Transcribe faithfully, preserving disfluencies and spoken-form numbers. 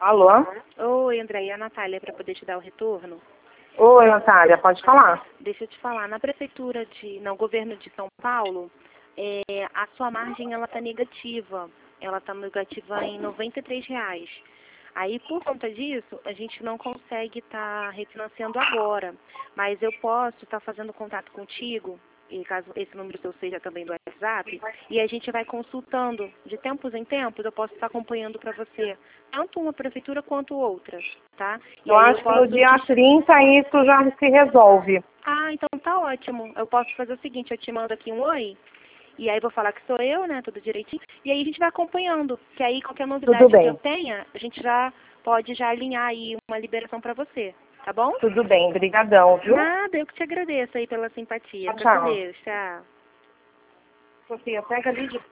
Alô? Oi, André, e a Natália, para poder te dar o retorno? Oi, Natália, pode falar. Deixa eu te falar, na prefeitura de, no governo de São Paulo, é, a sua margem ela tá negativa. Ela tá negativa em noventa e três reais. Aí, por conta disso, a gente não consegue estar refinanciando agora. Mas eu posso estar fazendo contato contigo, e caso esse número seu seja também do WhatsApp, e a gente vai consultando. De tempos em tempos, eu posso estar acompanhando para você, tanto uma prefeitura quanto outra, tá? E Eu aí acho que posso no dia te... trinta isso já se resolve. Ah, então tá ótimo. Eu posso fazer o seguinte, eu te mando aqui um oi, e aí vou falar que sou eu, né, tudo direitinho, e aí a gente vai acompanhando, que aí qualquer Tudo novidade que eu bem. tenha, a gente já pode já alinhar aí uma liberação para você, tá bom? Tudo bem, brigadão, viu? Nada, eu que te agradeço aí pela simpatia. Tchau, Fica com tchau. Deus, tchau. Sofia, pega ali de